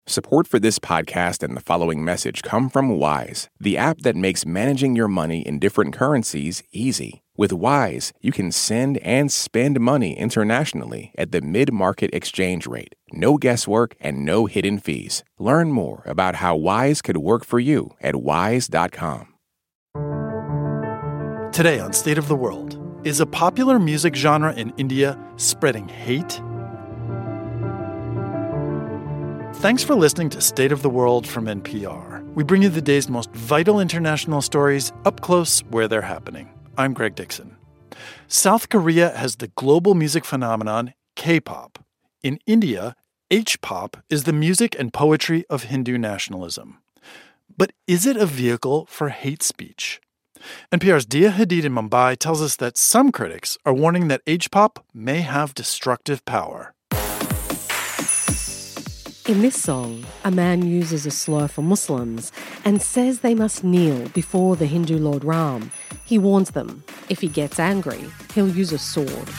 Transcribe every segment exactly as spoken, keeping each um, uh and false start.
Support for this podcast and the following message come from Wise, the app that makes managing your money in different currencies easy. With Wise, you can send and spend money internationally at the mid-market exchange rate. No guesswork and no hidden fees. Learn more about how Wise could work for you at wise dot com. Today on State of the World, is a popular music genre in India spreading hate? Thanks for listening to State of the World from N P R. We bring you the day's most vital international stories up close where they're happening. I'm Greg Dixon. South Korea has the global music phenomenon K-pop. In India, H-pop is the music and poetry of Hindu nationalism. But is it a vehicle for hate speech? N P R's Dia Hadid in Mumbai tells us that some critics are warning that H-pop may have destructive power. In this song, a man uses a slur for Muslims and says they must kneel before the Hindu Lord Ram. He warns them, if he gets angry, he'll use a sword.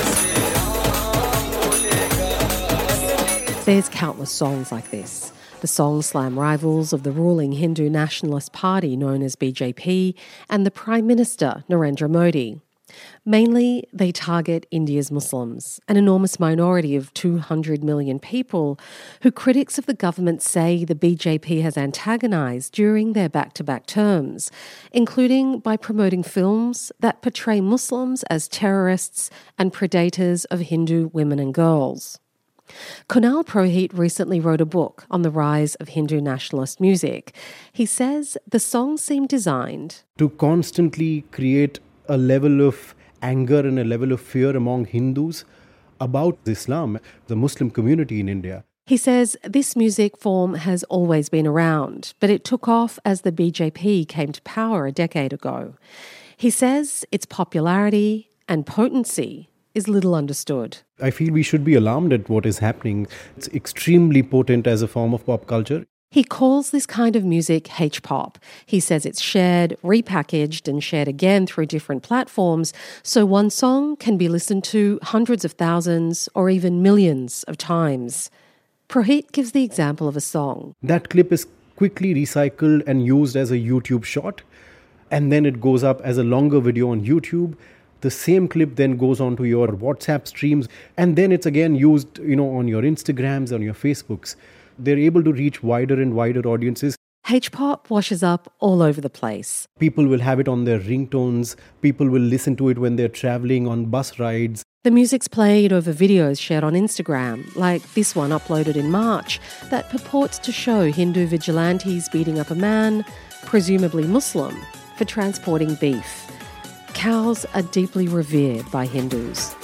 There's countless songs like this. The songs slam rivals of the ruling Hindu nationalist party known as B J P and the Prime Minister Narendra Modi. Mainly, they target India's Muslims, an enormous minority of two hundred million people who critics of the government say the B J P has antagonised during their back-to-back terms, including by promoting films that portray Muslims as terrorists and predators of Hindu women and girls. Kunal Purohit recently wrote a book on the rise of Hindu nationalist music. He says the songs seem designed to constantly create a level of anger and a level of fear among Hindus about Islam, the Muslim community in India. He says this music form has always been around, but it took off as the B J P came to power a decade ago. He says its popularity and potency is little understood. I feel we should be alarmed at what is happening. It's extremely potent as a form of pop culture. He calls this kind of music H-pop. He says it's shared, repackaged and shared again through different platforms, so one song can be listened to hundreds of thousands or even millions of times. Purohit gives the example of a song. That clip is quickly recycled and used as a YouTube short, and then it goes up as a longer video on YouTube. The same clip then goes onto your WhatsApp streams, and then it's again used, you know, on your Instagrams, on your Facebooks. They're able to reach wider and wider audiences. H-pop washes up all over the place. People will have it on their ringtones. People will listen to it when they're traveling on bus rides. The music's played over videos shared on Instagram, like this one uploaded in March, that purports to show Hindu vigilantes beating up a man, presumably Muslim, for transporting beef. Cows are deeply revered by Hindus.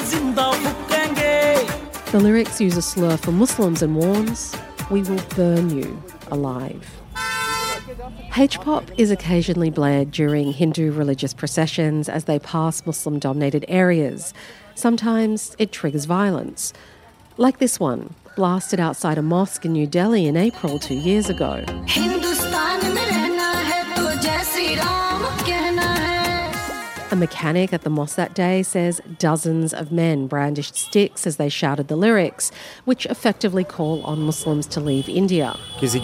The lyrics use a slur for Muslims and warns, "We will burn you alive." H-pop is occasionally blared during Hindu religious processions as they pass Muslim-dominated areas. Sometimes it triggers violence. Like this one, blasted outside a mosque in New Delhi in April two years ago. A mechanic at the mosque that day says dozens of men brandished sticks as they shouted the lyrics, which effectively call on Muslims to leave India.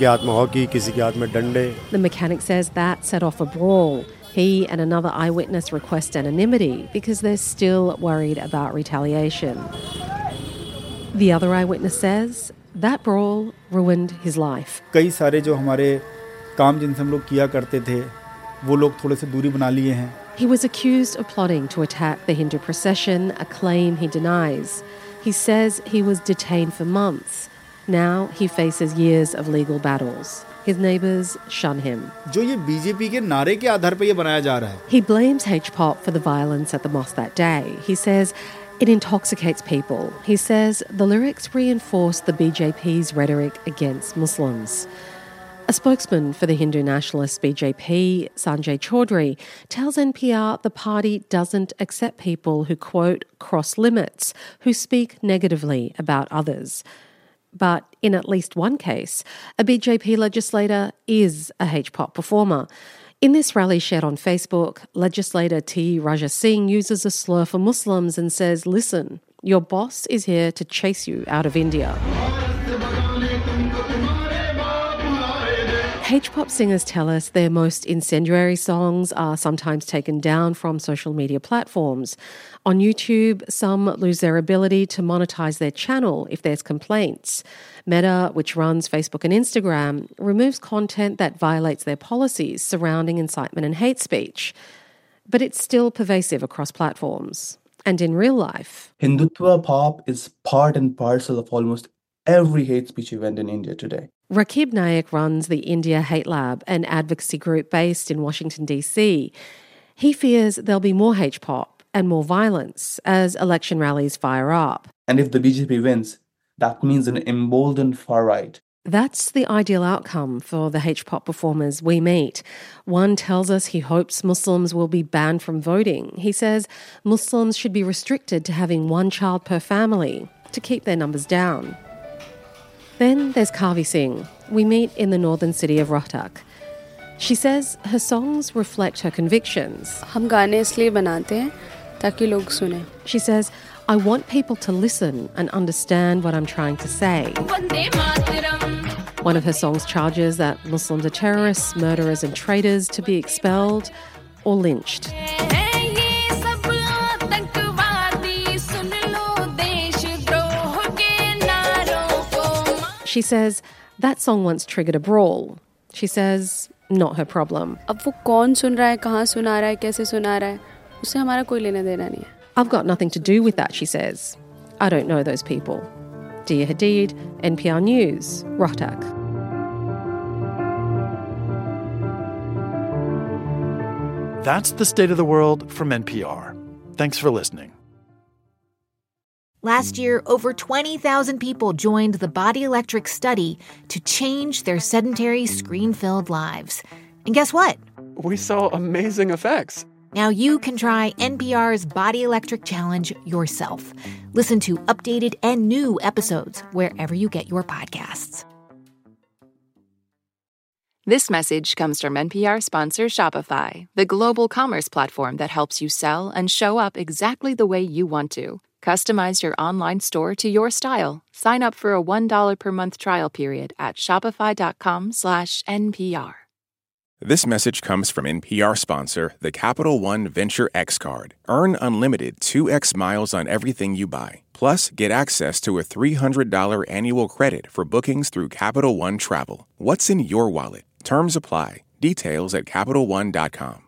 The mechanic says that set off a brawl. He and another eyewitness request anonymity because they're still worried about retaliation. The other eyewitness says that brawl ruined his life. कई सारे जो हमारे काम जिनसे हम लोग किया करते थे, वो लोग थोड़े से दूरी बना लिए हैं. He was accused of plotting to attack the Hindu procession, a claim he denies. He says he was detained for months. Now he faces years of legal battles. His neighbours shun him. जो ये BJP के नारे के आधार पे ये बनाया जा रहा है. He blames H-pop for the violence at the mosque that day. He says it intoxicates people. He says the lyrics reinforce the B J P's rhetoric against Muslims. A spokesman for the Hindu nationalist B J P, Sanjay Chaudhary, tells N P R the party doesn't accept people who, quote, cross limits, who speak negatively about others. But in at least one case, a B J P legislator is a H-pop performer. In this rally shared on Facebook, legislator T. Raja Singh uses a slur for Muslims and says, listen, your boss is here to chase you out of India. H-pop singers tell us their most incendiary songs are sometimes taken down from social media platforms. On YouTube, some lose their ability to monetize their channel if there's complaints. Meta, which runs Facebook and Instagram, removes content that violates their policies surrounding incitement and hate speech. But it's still pervasive across platforms. And in real life, Hindutva pop is part and parcel of almost every hate speech event in India today. Rakib Naik runs the India Hate Lab, an advocacy group based in Washington, D C. He fears there'll be more H-pop and more violence as election rallies fire up. And if the B J P wins, that means an emboldened far right. That's the ideal outcome for the H-pop performers we meet. One tells us he hopes Muslims will be banned from voting. He says Muslims should be restricted to having one child per family to keep their numbers down. Then there's Kavi Singh. We meet in the northern city of Rohtak. She says her songs reflect her convictions. हम गाने इसलिए बनाते हैं ताकि लोग सुने. She says, I want people to listen and understand what I'm trying to say. One of her songs charges that Muslims are terrorists, murderers and traitors to be expelled or lynched. She says that song once triggered a brawl. She says, not her problem. अब वो कौन सुन रहा है, कहाँ सुना रहा है, कैसे सुना रहा है, उससे हमारा कोई लेना देना नहीं है. I've got nothing to do with that, she says. I don't know those people. Dia Hadid, N P R News, Rohtak. That's the State of the World from N P R. Thanks for listening. Last year, over twenty thousand people joined the Body Electric study to change their sedentary, screen-filled lives. And guess what? We saw amazing effects. Now you can try N P R's Body Electric Challenge yourself. Listen to updated and new episodes wherever you get your podcasts. This message comes from N P R sponsor Shopify, the global commerce platform that helps you sell and show up exactly the way you want to. Customize your online store to your style. Sign up for a one dollar per month trial period at shopify.com slash NPR. This message comes from N P R sponsor, the Capital One Venture X Card. Earn unlimited two x miles on everything you buy. Plus, get access to a three hundred dollars annual credit for bookings through Capital One Travel. What's in your wallet? Terms apply. Details at Capital One dot com.